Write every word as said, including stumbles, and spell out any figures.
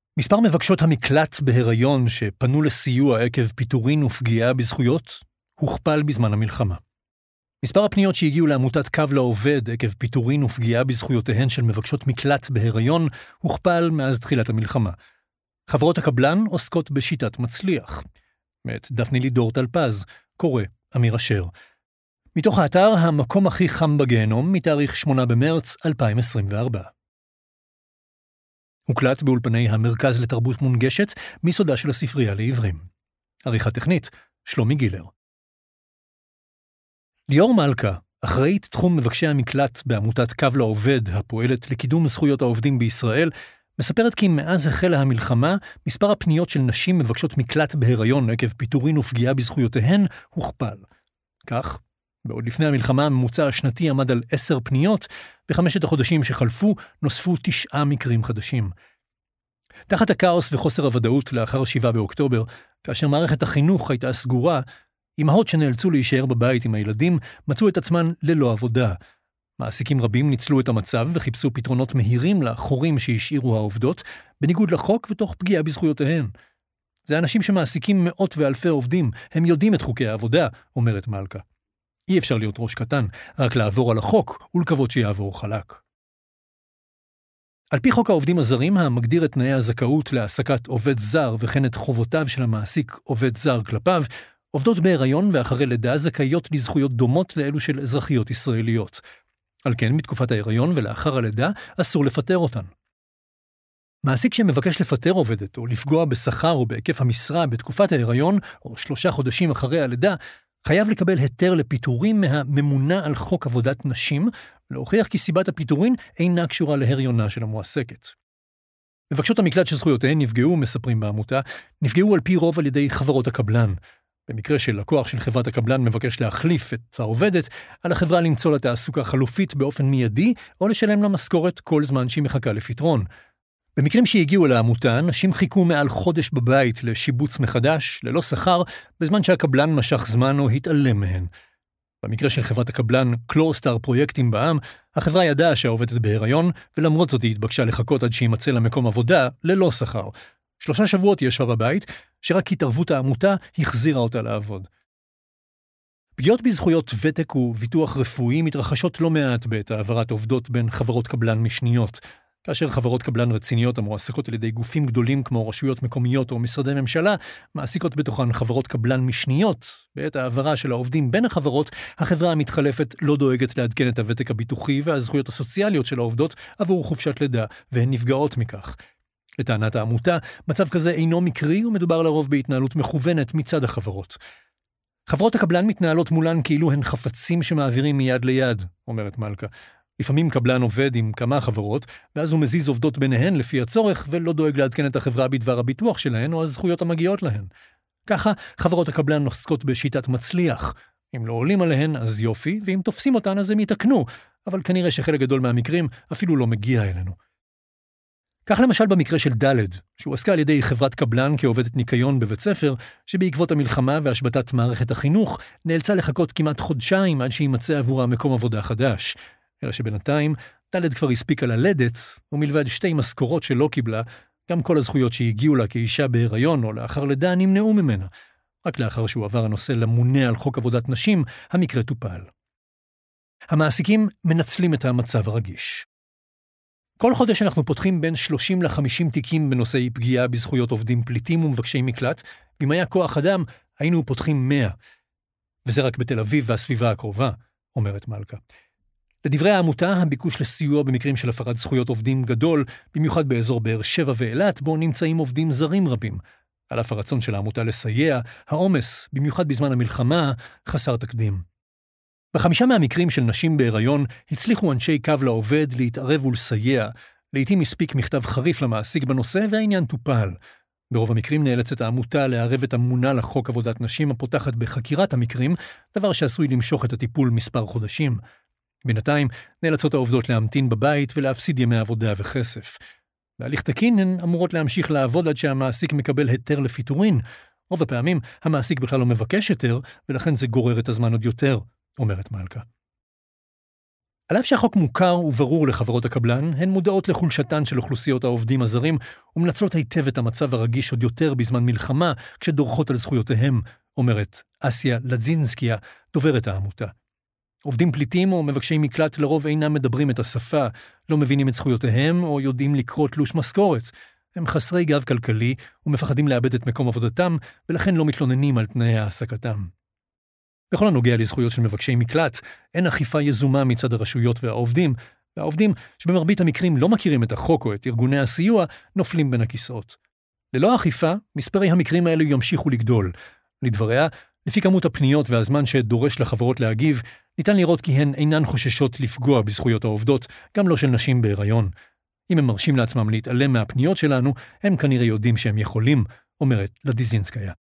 מספר מבקשות המקלט בהיריון שפנו לסיוע עקב פיטורין ופגיעה בזכויות הוכפל בזמן המלחמה. מספר הפניות שהגיעו לעמותת קו לעובד עקב פיטורין ופגיעה בזכויותיהן של מבקשות מקלט בהיריון הוכפל מאז תחילת המלחמה. חברות הקבלן עוסקות בשיטת מצליח. מאת דפני לידור טלפז, קורא אמיר אשר. מתוך האתר המקום הכי חם בגיהנום מתאריך שמונה במרץ אלפיים עשרים וארבע. הוקלט באולפני המרכז לתרבות מונגשת מסודה של הספרייה לעברים. עריכה טכנית, שלומי גילר. ליאור מלכה, אחראית תחום מבקשי המקלט בעמותת קו לעובד הפועלת לקידום זכויות העובדים בישראל, מספרת כי מאז החלה המלחמה, מספר הפניות של נשים מבקשות מקלט בהיריון עקב פיטורין ופגיעה בזכויותיהן הוכפל. כך, בעוד לפני המלחמה הממוצע השנתי עמד על עשר פניות, בחמשת החודשים שחלפו נוספו תשעה מקרים חדשים. תחת הכאוס וחוסר הוודאות לאחר שבעה באוקטובר, כאשר מערכת החינוך הייתה סגורה, אמהות שנאלצו להישאר בבית עם הילדים מצאו את עצמן ללא עבודה. מעסיקים רבים ניצלו את המצב וחיפשו פתרונות מהירים לחורים שהשאירו העובדות, בניגוד לחוק ותוך פגיעה בזכויותיהן. זה אנשים שמעסיקים מאות ואלפי עובדים, הם יודעים את חוקי העבודה, אומרת מלכה. אי אפשר להיות ראש קטן, רק לעבור על החוק ולקוות שיעבור חלק. על פי חוק העובדים הזרים, המגדיר את תנאי הזכאות להעסקת עובד זר וכן את חובותיו של המעסיק עובד זר כלפיו, עובדות בהיריון ואחרי לידה זכאיות לזכויות דומות לאלו של אזרחיות ישראליות. על כן, מתקופת ההיריון ולאחר הלידה אסור לפטר אותן. מעסיק שמבקש לפטר עובדת או לפגוע בשכר או בהיקף המשרה בתקופת ההיריון או שלושה חודשים אחרי הלידה, חייב לקבל היתר לפיטורים מהממונה על חוק עבודת נשים, להוכיח כי סיבת הפיטורין אינה קשורה להריונה של המועסקת. מבקשות המקלט שזכויותיהן נפגעו, מספרים בעמותה, נפגעו על פי רוב על ידי חברות הקבלן. במקרה של לקוח של חברת הקבלן מבקש להחליף את העובדת, על החברה למצוא לתעסוקה חלופית באופן מיידי, או לשלם לה משכורת כל זמן שהיא מחכה לפתרון. במקרים שהגיעו אל העמותה, נשים חיכו מעל חודש בבית לשיבוץ מחדש, ללא שכר, בזמן שהקבלן משך זמן או התעלם מהן. במקרה של חברת הקבלן קלורסטאר פרויקטים בעם, החברה ידעה שהעובדת בהיריון, ולמרות זאת היא התבקשה לחכות עד שימצא למקום עבודה, ללא שכר. שלושה שבועות היא ישבה בבית, שרק התערבות העמותה החזירה אותה לעבוד. פגיעות בזכויות ותק וביטוח רפואי מתרחשות לא מעט בעת העברת עובדות בין חברות קבלן משניות, כאשר חברות קבלן רציניות המועסקות על ידי גופים גדולים כמו רשויות מקומיות או משרדי ממשלה, מעסיקות בתוכן חברות קבלן משניות. בעת העברה של העובדים בין החברות, החברה המתחלפת לא דואגת לעדכן את הוותק הביטוחי והזכויות הסוציאליות של העובדות עבור חופשת לידה, והן נפגעות מכך. לטענת העמותה, מצב כזה אינו מקרי ומדובר לרוב בהתנהלות מכוונת מצד החברות. חברות הקבלן מתנהלות מולן כאילו הן חפצים שמעבירים מיד ליד, אומרת מלכה. לפעמים קבלן עובד עם כמה חברות, ואז הוא מזיז עובדות ביניהן לפי הצורך, ולא דואג לעדכן את החברה בדבר הביטוח שלהן או הזכויות המגיעות להן. ככה חברות הקבלן עוסקות בשיטת מצליח. אם לא עולים עליהן, אז יופי, ואם תופסים אותן, אז הם יתקנו, אבל כנראה שחלק גדול מהמקרים אפילו לא מגיע אלינו. כך למשל במקרה של דלד, שהוא עסקה על ידי חברת קבלן כעובדת ניקיון בבית ספר, שבעקבות המלחמה והשבתת מערכת החינוך, נאלצה לחכות כמעט חודשיים עד שימצא עבורה מקום עבודה חדש. אלא שבינתיים, דלד כבר הספיקה ללדת, ומלבד שתי משכורות שלא קיבלה, גם כל הזכויות שהגיעו לה כאישה בהיריון או לאחר לידה נמנעו ממנה. רק לאחר שהוא עבר הנושא למונה על חוק עבודת נשים, המקרה טופל. המעסיקים מנצלים את המצב הרגיש. כל חודש אנחנו פותחים בין שלושים לחמישים תיקים בנושאי פגיעה בזכויות עובדים פליטים ומבקשי מקלט, ואם היה כוח אדם, היינו פותחים מאה. וזה רק בתל אביב והסביבה הקרובה, אומרת מלכה. לדברי העמותה, הביקוש לסיוע במקרים של הפרת זכויות עובדים גדול, במיוחד באזור באר שבע ואילת, בו נמצאים עובדים זרים רבים. על אף הרצון של העמותה לסייע, העומס, במיוחד בזמן המלחמה, חסר תקדים. בחמישה מהמקרים של נשים בהיריון, הצליחו אנשי קו לעובד להתערב ולסייע. לעתים הספיק מכתב חריף למעסיק בנושא, והעניין טופל. ברוב המקרים נאלצת העמותה לערב את הממונה לחוק עבודת נשים הפותחת בחקירת המקרים, דבר שעשוי למשוך את הטיפול מספר חודשים. בינתיים נאלצות העובדות להמתין בבית ולהפסיד ימי עבודה וכסף. בהליך תקין הן אמורות להמשיך לעבוד עד שהמעסיק מקבל היתר לפיטורין. רוב הפעמים המעסיק בכלל לא מבקש היתר, ולכן זה גורר את הזמן עוד יותר, אומרת מלכה. על אף שהחוק מוכר וברור לחברות הקבלן, הן מודעות לחולשתן של אוכלוסיות העובדים הזרים, ומנצלות היטב את המצב הרגיש עוד יותר בזמן מלחמה, כשדורכות על זכויותיהם, אומרת אסיה לדזינסקיה, דוברת העמותה. עובדים פליטים או מבקשי מקלט לרוב אינם מדברים את השפה, לא מבינים את זכויותיהם או יודעים לקרוא תלוש משכורת. הם חסרי גב כלכלי ומפחדים לאבד את מקום עבודתם, ולכן לא מתלוננים על תנאי העסקתם. בכל הנוגע לזכויות של מבקשי מקלט, אין אכיפה יזומה מצד הרשויות והעובדים, והעובדים שבמרבית המקרים לא מכירים את החוק או את ארגוני הסיוע, נופלים בין הכיסאות. ללא אכיפה, מספרי המקרים האלו ימשיכו לגדול. לדבריה, לפי כמות הפניות והזמן שדורש לחברות להגיב, ניתן לראות כי הן אינן חוששות לפגוע בזכויות העובדות, גם לא של נשים בהיריון. אם הם מרשים לעצמם להתעלם מהפניות שלנו, הם כנראה יודעים שהם יכולים, אומרת לדזינסקיה.